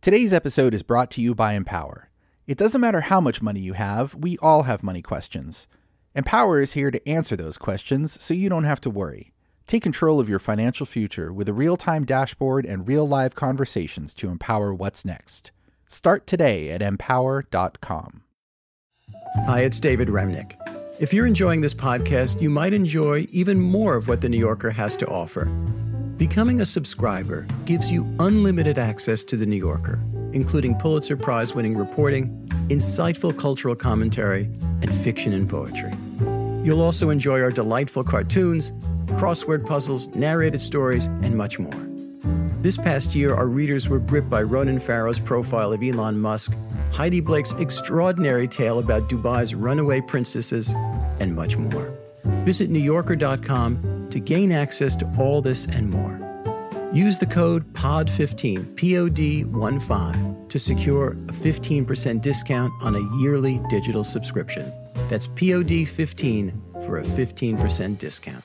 Today's episode is brought to you by Empower. It doesn't matter how much money you have, we all have money questions. Empower is here to answer those questions so you don't have to worry. Take control of your financial future with a real-time dashboard and real-live conversations to empower what's next. Start today at empower.com. Hi, it's David Remnick. If you're enjoying this podcast, you might enjoy even more of what The New Yorker has to offer. Becoming a subscriber gives you unlimited access to The New Yorker, including Pulitzer Prize-winning reporting, insightful cultural commentary, and fiction and poetry. You'll also enjoy our delightful cartoons, crossword puzzles, narrated stories, and much more. This past year, our readers were gripped by Ronan Farrow's profile of Elon Musk, Heidi Blake's extraordinary tale about Dubai's runaway princesses, and much more. Visit NewYorker.com to gain access to all this and more. Use the code POD15, POD15, to secure a 15% discount on a yearly digital subscription. That's POD15 for a 15% discount.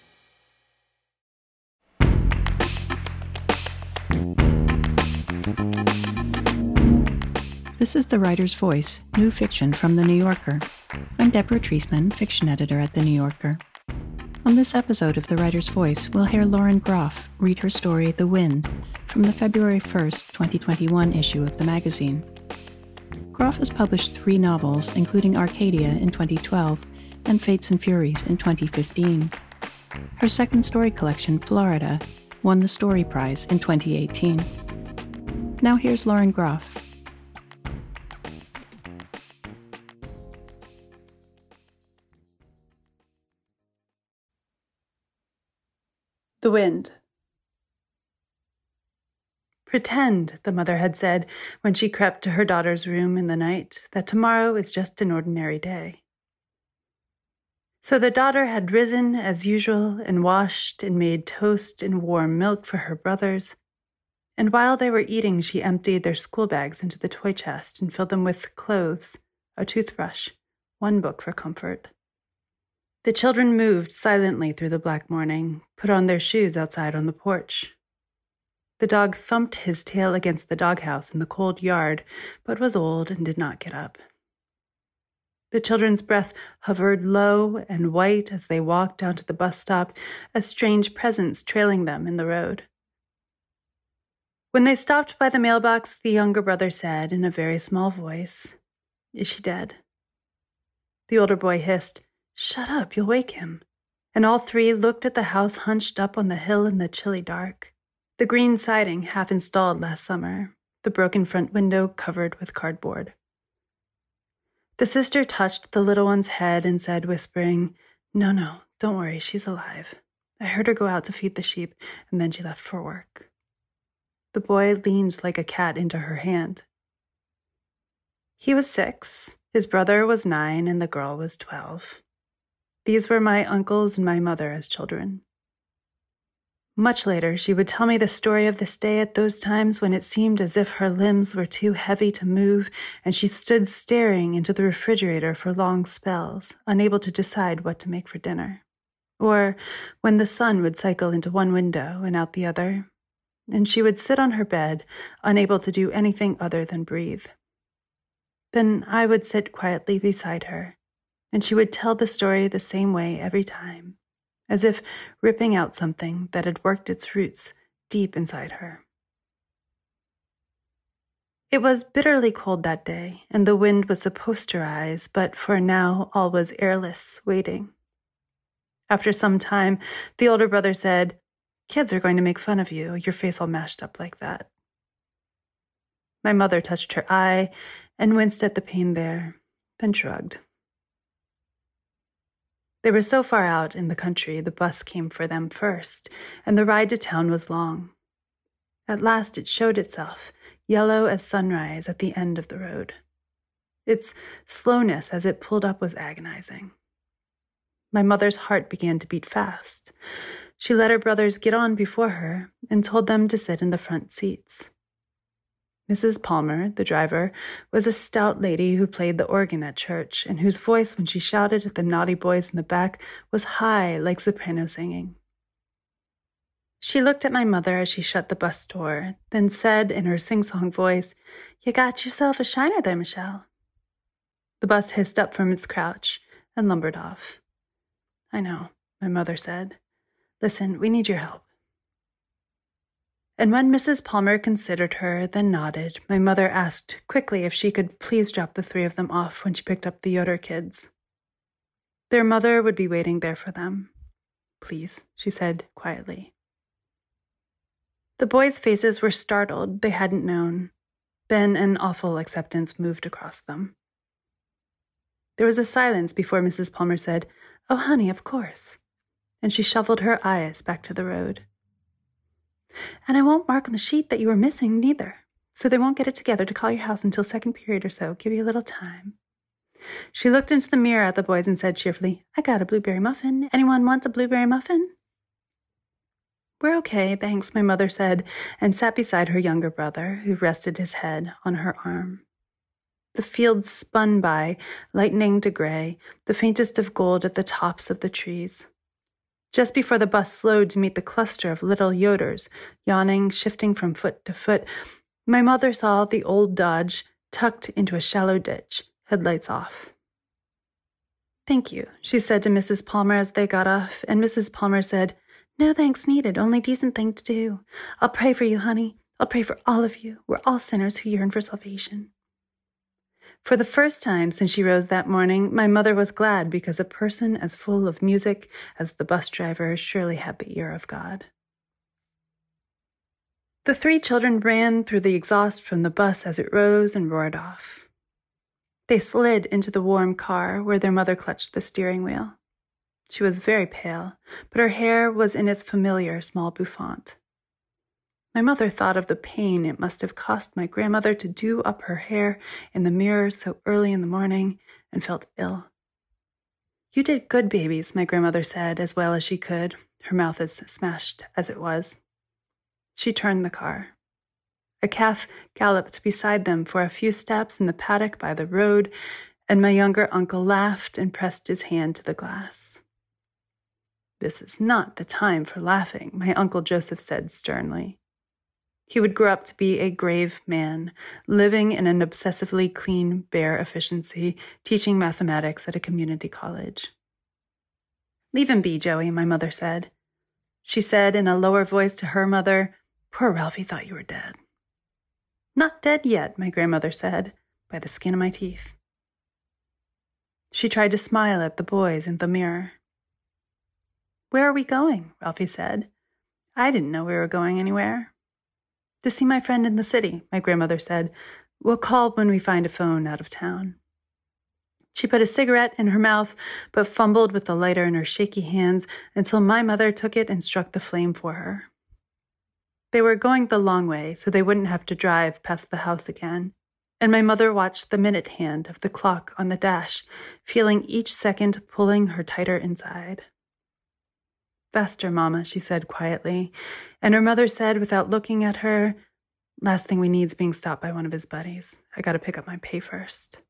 This is The Writer's Voice, new fiction from The New Yorker. I'm Deborah Treisman, fiction editor at The New Yorker. On this episode of The Writer's Voice, we'll hear Lauren Groff read her story, The Wind, from the February 1st, 2021 issue of the magazine. Groff has published 3 novels, including Arcadia in 2012 and Fates and Furies in 2015. Her second story collection, Florida, won the Story Prize in 2018. Now here's Lauren Groff. The Wind. Pretend, the mother had said when she crept to her daughter's room in the night, that tomorrow is just an ordinary day. So the daughter had risen as usual and washed and made toast and warm milk for her brothers, and while they were eating she emptied their school bags into the toy chest and filled them with clothes, a toothbrush, one book for comfort. The children moved silently through the black morning, put on their shoes outside on the porch. The dog thumped his tail against the doghouse in the cold yard, but was old and did not get up. The children's breath hovered low and white as they walked down to the bus stop, a strange presence trailing them in the road. When they stopped by the mailbox, the younger brother said in a very small voice, "Is she dead?" The older boy hissed, "Shut up, you'll wake him." And all 3 looked at the house hunched up on the hill in the chilly dark. The green siding half installed last summer, the broken front window covered with cardboard. The sister touched the little one's head and said, whispering, No, don't worry, she's alive. I heard her go out to feed the sheep, and then she left for work." The boy leaned like a cat into her hand. He was 6, his brother was 9, and the girl was 12. These were my uncles and my mother as children. Much later, she would tell me the story of this day at those times when it seemed as if her limbs were too heavy to move, and she stood staring into the refrigerator for long spells, unable to decide what to make for dinner. Or when the sun would cycle into one window and out the other, and she would sit on her bed, unable to do anything other than breathe. Then I would sit quietly beside her, and she would tell the story the same way every time, as if ripping out something that had worked its roots deep inside her. It was bitterly cold that day, and the wind was supposed to rise, but for now all was airless, waiting. After some time, the older brother said, "Kids are going to make fun of you, your face all mashed up like that." My mother touched her eye and winced at the pain there, then shrugged. They were so far out in the country, the bus came for them first, and the ride to town was long. At last it showed itself, yellow as sunrise at the end of the road. Its slowness as it pulled up was agonizing. My mother's heart began to beat fast. She let her brothers get on before her and told them to sit in the front seats. Mrs. Palmer, the driver, was a stout lady who played the organ at church and whose voice, when she shouted at the naughty boys in the back, was high like soprano singing. She looked at my mother as she shut the bus door, then said in her sing-song voice, "You got yourself a shiner there, Michelle." The bus hissed up from its crouch and lumbered off. "I know," my mother said. "Listen, we need your help." And when Mrs. Palmer considered her, then nodded, my mother asked quickly if she could please drop the three of them off when she picked up the Yoder kids. Their mother would be waiting there for them. "Please," she said quietly. The boys' faces were startled, they hadn't known. Then an awful acceptance moved across them. There was a silence before Mrs. Palmer said, "Oh, honey, of course." And she shoveled her eyes back to the road. "And I won't mark on the sheet that you were missing, neither. So they won't get it together to call your house until second period or so. Give you a little time." She looked into the mirror at the boys and said cheerfully, "I got a blueberry muffin. Anyone want a blueberry muffin?" "We're okay, thanks," my mother said, and sat beside her younger brother, who rested his head on her arm. The fields spun by, lightening to gray, the faintest of gold at the tops of the trees. Just before the bus slowed to meet the cluster of little Yoders, yawning, shifting from foot to foot, my mother saw the old Dodge tucked into a shallow ditch, headlights off. "Thank you," she said to Mrs. Palmer as they got off, and Mrs. Palmer said, "No thanks needed, only decent thing to do. I'll pray for you, honey. I'll pray for all of you. We're all sinners who yearn for salvation." For the first time since she rose that morning, my mother was glad because a person as full of music as the bus driver surely had the ear of God. The three children ran through the exhaust from the bus as it rose and roared off. They slid into the warm car where their mother clutched the steering wheel. She was very pale, but her hair was in its familiar small bouffant. My mother thought of the pain it must have cost my grandmother to do up her hair in the mirror so early in the morning and felt ill. "You did good, babies," my grandmother said as well as she could, her mouth as smashed as it was. She turned the car. A calf galloped beside them for a few steps in the paddock by the road, and my younger uncle laughed and pressed his hand to the glass. "This is not the time for laughing," my Uncle Joseph said sternly. He would grow up to be a grave man, living in an obsessively clean, bare efficiency, teaching mathematics at a community college. "Leave him be, Joey," my mother said. She said in a lower voice to her mother, "Poor Ralphie thought you were dead." "Not dead yet," my grandmother said, "by the skin of my teeth." She tried to smile at the boys in the mirror. "Where are we going?" Ralphie said. "I didn't know we were going anywhere." "To see my friend in the city," my grandmother said. "We'll call when we find a phone out of town." She put a cigarette in her mouth, but fumbled with the lighter in her shaky hands until my mother took it and struck the flame for her. They were going the long way, so they wouldn't have to drive past the house again, and my mother watched the minute hand of the clock on the dash, feeling each second pulling her tighter inside. "Faster, Mama," she said quietly, and her mother said without looking at her, "Last thing we need's being stopped by one of his buddies. I gotta pick up my pay first."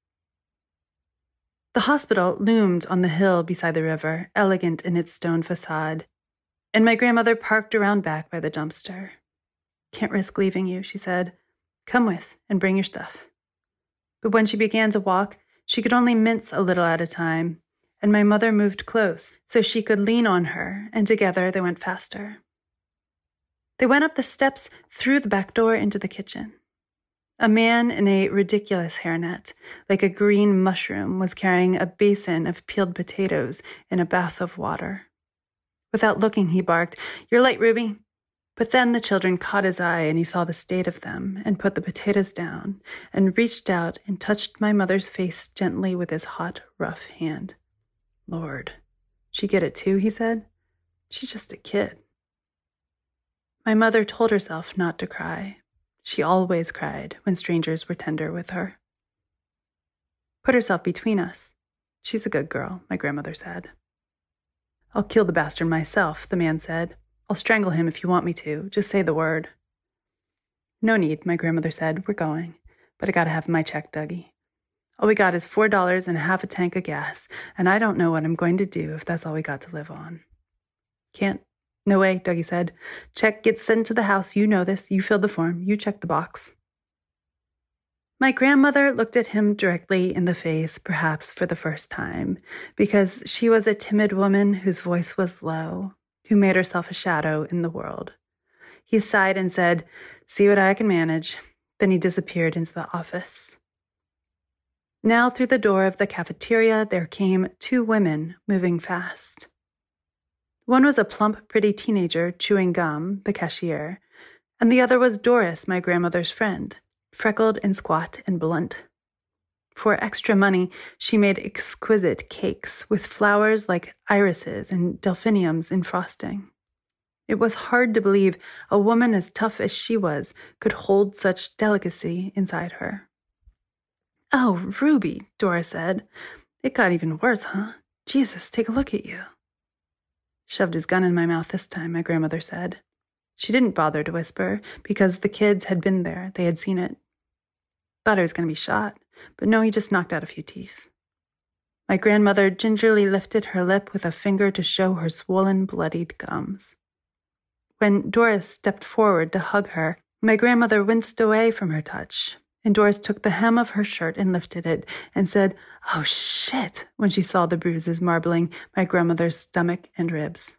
The hospital loomed on the hill beside the river, elegant in its stone facade, and my grandmother parked around back by the dumpster. "Can't risk leaving you," she said. "Come with and bring your stuff." But when she began to walk, she could only mince a little at a time, and my mother moved close so she could lean on her, and together they went faster. They went up the steps through the back door into the kitchen. A man in a ridiculous hairnet, like a green mushroom, was carrying a basin of peeled potatoes in a bath of water. Without looking, he barked, "You're late, Ruby." But then the children caught his eye, and he saw the state of them, and put the potatoes down, and reached out and touched my mother's face gently with his hot, rough hand. "Lord, she get it too," he said. "She's just a kid." My mother told herself not to cry. She always cried when strangers were tender with her. "Put herself between us. She's a good girl," my grandmother said. "I'll kill the bastard myself," the man said. "I'll strangle him if you want me to. Just say the word." "No need," my grandmother said. "We're going. But I gotta have my check, Dougie. All we got is $4 and half a tank of gas, and I don't know what I'm going to do if that's all we got to live on. Can't No way, Dougie said. Check gets sent to the house. You know this. You filled the form. You checked the box. My grandmother looked at him directly in the face, perhaps for the first time, because she was a timid woman whose voice was low, who made herself a shadow in the world. He sighed and said, "See what I can manage." Then he disappeared into the office. Now through the door of the cafeteria there came two women moving fast. One was a plump, pretty teenager chewing gum, the cashier, and the other was Doris, my grandmother's friend, freckled and squat and blunt. For extra money, she made exquisite cakes with flowers like irises and delphiniums in frosting. It was hard to believe a woman as tough as she was could hold such delicacy inside her. "Oh, Ruby," Dora said. "It got even worse, huh? Jesus, take a look at you." "Shoved his gun in my mouth this time," my grandmother said. She didn't bother to whisper, because the kids had been there. They had seen it. Thought I was going to be shot, but no, he just knocked out a few teeth. My grandmother gingerly lifted her lip with a finger to show her swollen, bloodied gums. When Doris stepped forward to hug her, my grandmother winced away from her touch, and Doris took the hem of her shirt and lifted it and said, "Oh, shit," when she saw the bruises marbling my grandmother's stomach and ribs.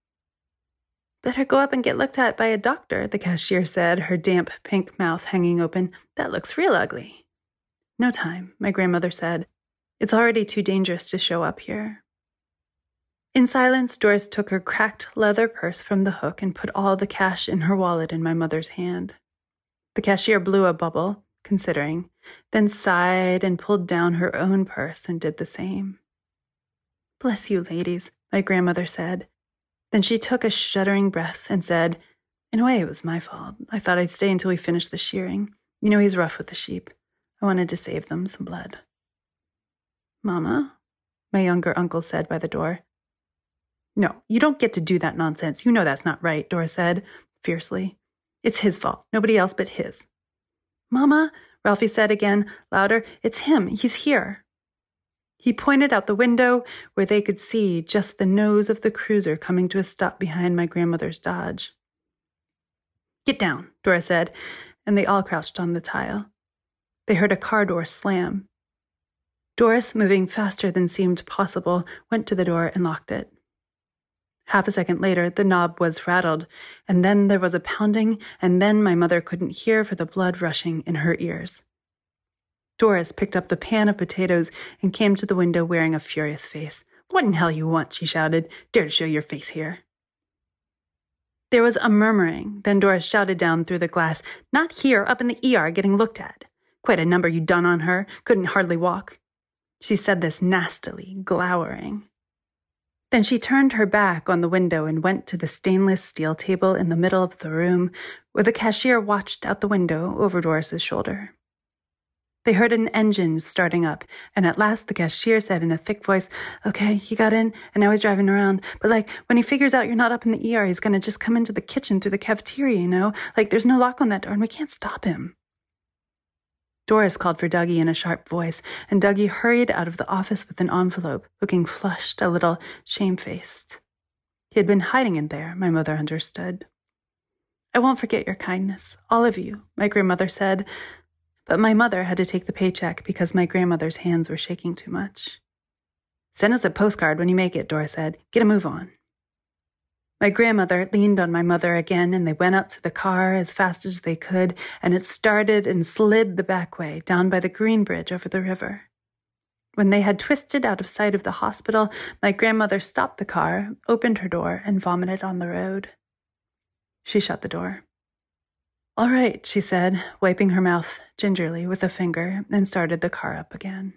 "Better go up and get looked at by a doctor," the cashier said, her damp pink mouth hanging open. "That looks real ugly." "No time," my grandmother said. "It's already too dangerous to show up here." In silence, Doris took her cracked leather purse from the hook and put all the cash in her wallet in my mother's hand. The cashier blew a bubble, considering, then sighed and pulled down her own purse and did the same. "Bless you, ladies," my grandmother said. Then she took a shuddering breath and said, "In a way, it was my fault. I thought I'd stay until we finished the shearing. You know he's rough with the sheep. I wanted to save them some blood." "Mama," my younger uncle said by the door. "No, you don't get to do that nonsense. You know that's not right," Dora said, fiercely. "It's his fault. Nobody else but his." "Mama," Ralphie said again, louder, "it's him. He's here." He pointed out the window where they could see just the nose of the cruiser coming to a stop behind my grandmother's Dodge. "Get down," Dora said, and they all crouched on the tile. They heard a car door slam. Doris, moving faster than seemed possible, went to the door and locked it. Half a second later, the knob was rattled, and then there was a pounding, and then my mother couldn't hear for the blood rushing in her ears. Doris picked up the pan of potatoes and came to the window wearing a furious face. "What in hell you want?" she shouted. "Dare to show your face here." There was a murmuring. Then Doris shouted down through the glass, "Not here, up in the ER getting looked at. Quite a number you done on her. Couldn't hardly walk." She said this nastily, glowering. Then she turned her back on the window and went to the stainless steel table in the middle of the room, where the cashier watched out the window over Doris's shoulder. They heard an engine starting up, and at last the cashier said in a thick voice, "Okay, he got in, and now he's driving around. But, when he figures out you're not up in the ER, he's going to just come into the kitchen through the cafeteria, you know? There's no lock on that door, and we can't stop him." Doris called for Dougie in a sharp voice, and Dougie hurried out of the office with an envelope, looking flushed, a little shamefaced. He had been hiding in there, my mother understood. "I won't forget your kindness, all of you," my grandmother said. But my mother had to take the paycheck because my grandmother's hands were shaking too much. "Send us a postcard when you make it," Dora said. "Get a move on." My grandmother leaned on my mother again, and they went out to the car as fast as they could, and it started and slid the back way down by the green bridge over the river. When they had twisted out of sight of the hospital, my grandmother stopped the car, opened her door, and vomited on the road. She shut the door. "All right," she said, wiping her mouth gingerly with a finger, and started the car up again.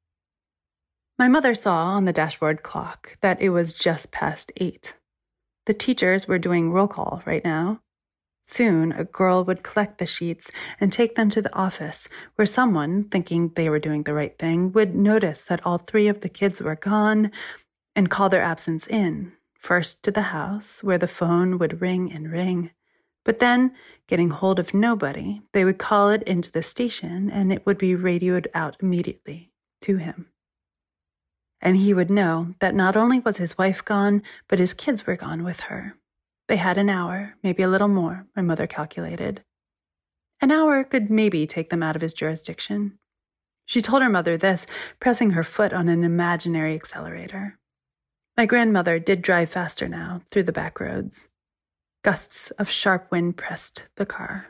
My mother saw on the dashboard clock that it was just past 8. The teachers were doing roll call right now. Soon, a girl would collect the sheets and take them to the office, where someone, thinking they were doing the right thing, would notice that all 3 of the kids were gone and call their absence in, first to the house, where the phone would ring and ring. But then, getting hold of nobody, they would call it into the station, and it would be radioed out immediately to him. And he would know that not only was his wife gone, but his kids were gone with her. They had an hour, maybe a little more, my mother calculated. An hour could maybe take them out of his jurisdiction. She told her mother this, pressing her foot on an imaginary accelerator. My grandmother did drive faster now, through the back roads. Gusts of sharp wind pressed the car.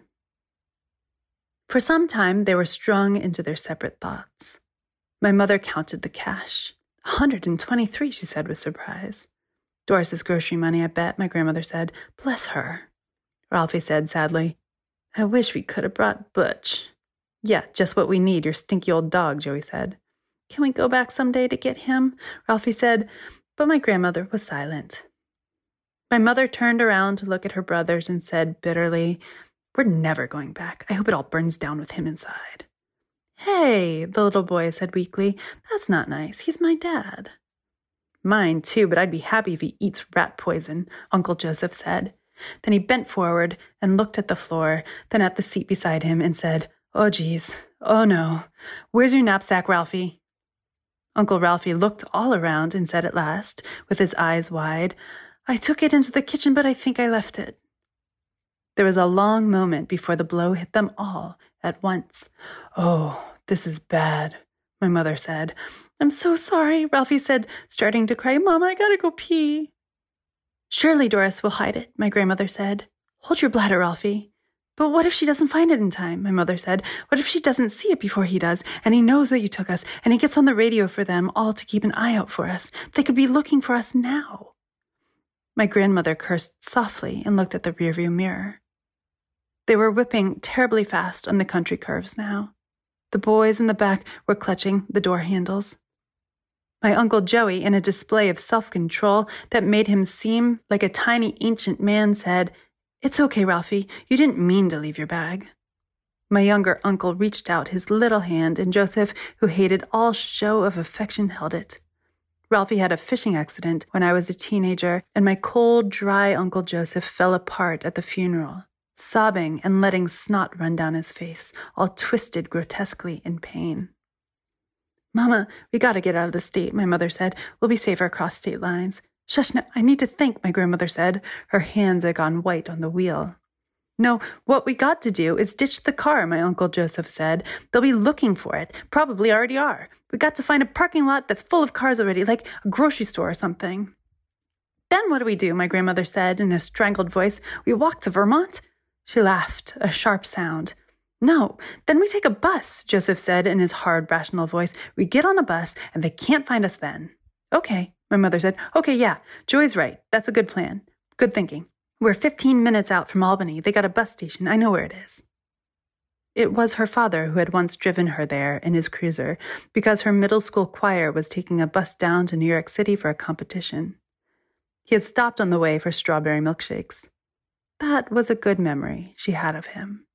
For some time, they were strung into their separate thoughts. My mother counted the cash. 123, she said with surprise. Doris's grocery money, I bet, my grandmother said. Bless her. Ralphie said sadly, I wish we could have brought Butch. Yeah, just what we need, your stinky old dog, Joey said. Can we go back someday to get him? Ralphie said, but my grandmother was silent. My mother turned around to look at her brothers and said bitterly, we're never going back. I hope it all burns down with him inside. Hey, the little boy said weakly, that's not nice. He's my dad. Mine too, but I'd be happy if he eats rat poison, Uncle Joseph said. Then he bent forward and looked at the floor, then at the seat beside him and said, oh, geez. Oh, no. Where's your knapsack, Ralphie? Uncle Ralphie looked all around and said at last, with his eyes wide, I took it into the kitchen, but I think I left it. There was a long moment before the blow hit them all at once. Oh, this is bad, my mother said. I'm so sorry, Ralphie said, starting to cry. Mom, I gotta go pee. Surely Doris will hide it, my grandmother said. Hold your bladder, Ralphie. But what if she doesn't find it in time, my mother said. What if she doesn't see it before he does, and he knows that you took us, and he gets on the radio for them all to keep an eye out for us? They could be looking for us now. My grandmother cursed softly and looked at the rearview mirror. They were whipping terribly fast on the country curves now. The boys in the back were clutching the door handles. My Uncle Joey, in a display of self-control that made him seem like a tiny ancient man, said, It's okay, Ralphie. You didn't mean to leave your bag. My younger uncle reached out his little hand, and Joseph, who hated all show of affection, held it. Ralphie had a fishing accident when I was a teenager, and my cold, dry Uncle Joseph fell apart at the funeral, sobbing and letting snot run down his face, all twisted grotesquely in pain. Mama, we gotta get out of the state, my mother said. We'll be safer across state lines. Shush, no, I need to think, my grandmother said. Her hands had gone white on the wheel. No, what we got to do is ditch the car, my Uncle Joseph said. They'll be looking for it. Probably already are. We got to find a parking lot that's full of cars already, like a grocery store or something. Then what do we do, my grandmother said in a strangled voice. We walk to Vermont? She laughed, a sharp sound. No, then we take a bus, Joseph said in his hard, rational voice. We get on a bus, and they can't find us then. Okay, my mother said. Okay, yeah, Joey's right. That's a good plan. Good thinking. We're 15 minutes out from Albany. They got a bus station. I know where it is. It was her father who had once driven her there in his cruiser because her middle school choir was taking a bus down to New York City for a competition. He had stopped on the way for strawberry milkshakes. That was a good memory she had of him.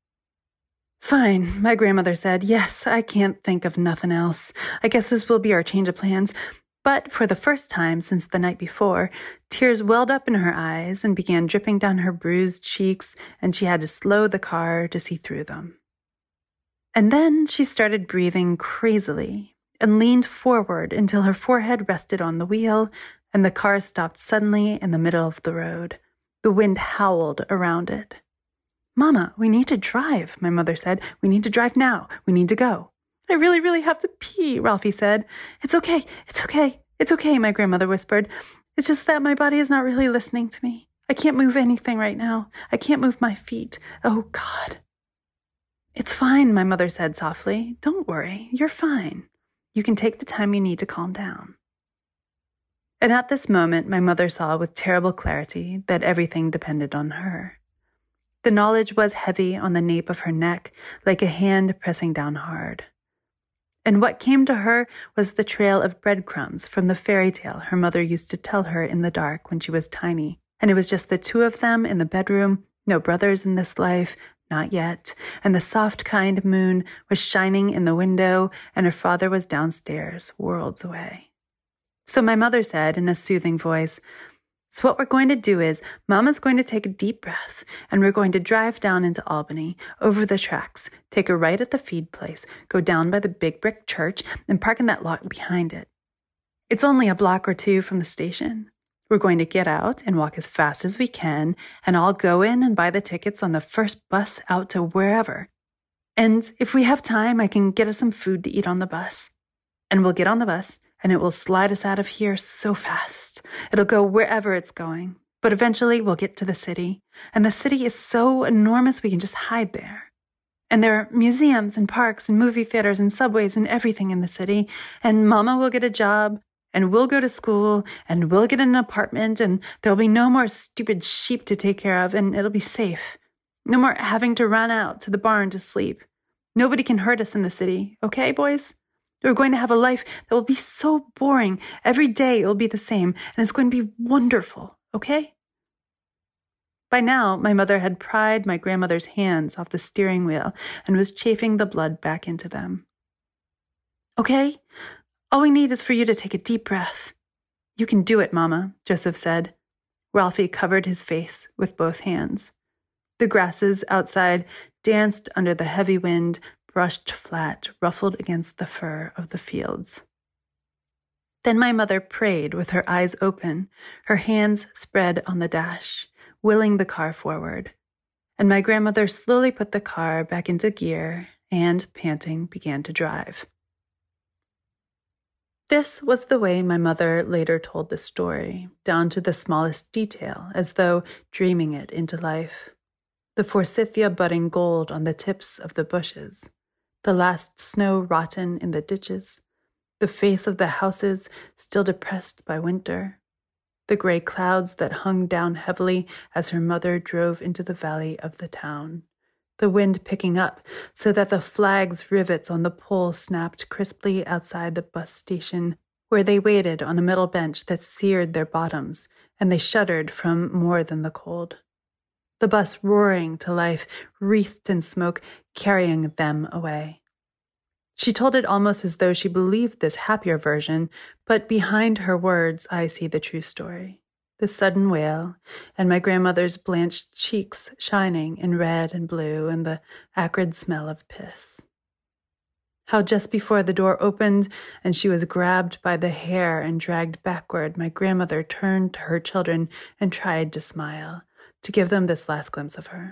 Fine, my grandmother said. Yes, I can't think of nothing else. I guess this will be our change of plans. But for the first time since the night before, tears welled up in her eyes and began dripping down her bruised cheeks, and she had to slow the car to see through them. And then she started breathing crazily and leaned forward until her forehead rested on the wheel, and the car stopped suddenly in the middle of the road. The wind howled around it. Mama, we need to drive, my mother said. We need to drive now. We need to go. I really, really have to pee, Ralphie said. It's okay. It's okay. It's okay, my grandmother whispered. It's just that my body is not really listening to me. I can't move anything right now. I can't move my feet. Oh, God. It's fine, my mother said softly. Don't worry. You're fine. You can take the time you need to calm down. And at this moment, my mother saw with terrible clarity that everything depended on her. The knowledge was heavy on the nape of her neck, like a hand pressing down hard. And what came to her was the trail of breadcrumbs from the fairy tale her mother used to tell her in the dark when she was tiny. And it was just the two of them in the bedroom, no brothers in this life, not yet. And the soft, kind moon was shining in the window, and her father was downstairs, worlds away. So my mother said in a soothing voice, So what we're going to do is, Mama's going to take a deep breath, and we're going to drive down into Albany, over the tracks, take a right at the feed place, go down by the big brick church, and park in that lot behind it. It's only a block or two from the station. We're going to get out and walk as fast as we can, and I'll go in and buy the tickets on the first bus out to wherever. And if we have time, I can get us some food to eat on the bus. And we'll get on the bus, and it will slide us out of here so fast. It'll go wherever it's going. But eventually we'll get to the city, and the city is so enormous we can just hide there. And there are museums and parks and movie theaters and subways and everything in the city. And Mama will get a job, and we'll go to school, and we'll get an apartment, and there'll be no more stupid sheep to take care of, and it'll be safe. No more having to run out to the barn to sleep. Nobody can hurt us in the city, okay, boys? We're going to have a life that will be so boring. Every day it will be the same, and it's going to be wonderful, okay? By now, my mother had pried my grandmother's hands off the steering wheel and was chafing the blood back into them. Okay? All we need is for you to take a deep breath. You can do it, Mama, Joseph said. Ralphie covered his face with both hands. The grasses outside danced under the heavy wind, brushed flat, ruffled against the fur of the fields. Then my mother prayed with her eyes open, her hands spread on the dash, willing the car forward, and my grandmother slowly put the car back into gear and, panting, began to drive. This was the way my mother later told the story, down to the smallest detail, as though dreaming it into life. The forsythia budding gold on the tips of the bushes, the last snow rotten in the ditches, the face of the houses still depressed by winter, the gray clouds that hung down heavily as her mother drove into the valley of the town, the wind picking up so that the flag's rivets on the pole snapped crisply outside the bus station, where they waited on a metal bench that seared their bottoms, and they shuddered from more than the cold. The bus roaring to life, wreathed in smoke, carrying them away. She told it almost as though she believed this happier version, but behind her words I see the true story. The sudden wail, and my grandmother's blanched cheeks shining in red and blue, and the acrid smell of piss. How just before the door opened and she was grabbed by the hair and dragged backward, my grandmother turned to her children and tried to smile, to give them this last glimpse of her.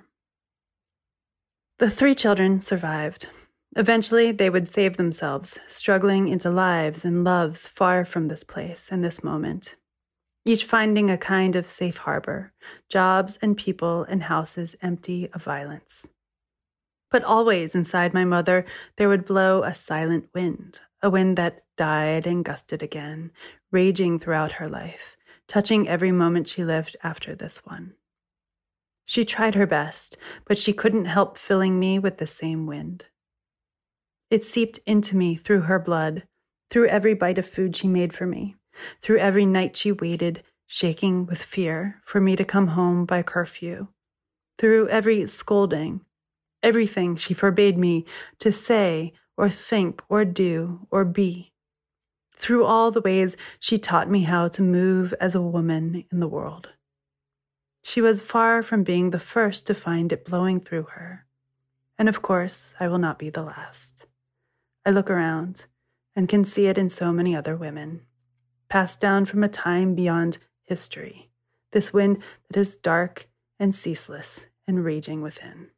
The 3 children survived. Eventually, they would save themselves, struggling into lives and loves far from this place and this moment, each finding a kind of safe harbor, jobs and people and houses empty of violence. But always inside my mother, there would blow a silent wind, a wind that died and gusted again, raging throughout her life, touching every moment she lived after this one. She tried her best, but she couldn't help filling me with the same wind. It seeped into me through her blood, through every bite of food she made for me, through every night she waited, shaking with fear, for me to come home by curfew, through every scolding, everything she forbade me to say or think or do or be, through all the ways she taught me how to move as a woman in the world. She was far from being the first to find it blowing through her. And of course, I will not be the last. I look around and can see it in so many other women, passed down from a time beyond history, this wind that is dark and ceaseless and raging within.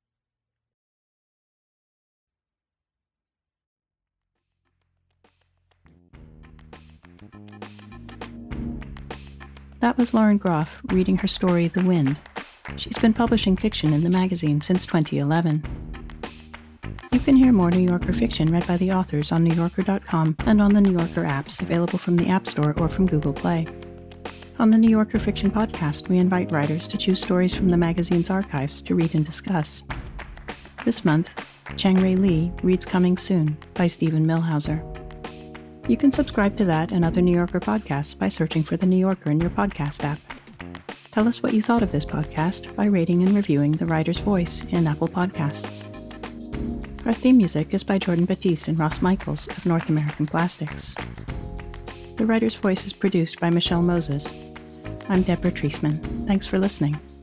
That was Lauren Groff reading her story, The Wind. She's been publishing fiction in the magazine since 2011. You can hear more New Yorker fiction read by the authors on NewYorker.com and on the New Yorker apps available from the App Store or from Google Play. On the New Yorker Fiction Podcast, we invite writers to choose stories from the magazine's archives to read and discuss. This month, Chang-Rae Lee reads Coming Soon by Stephen Millhauser. You can subscribe to that and other New Yorker podcasts by searching for The New Yorker in your podcast app. Tell us what you thought of this podcast by rating and reviewing The Writer's Voice in Apple Podcasts. Our theme music is by Jordan Batiste and Ross Michaels of North American Plastics. The Writer's Voice is produced by Michelle Moses. I'm Deborah Treisman. Thanks for listening.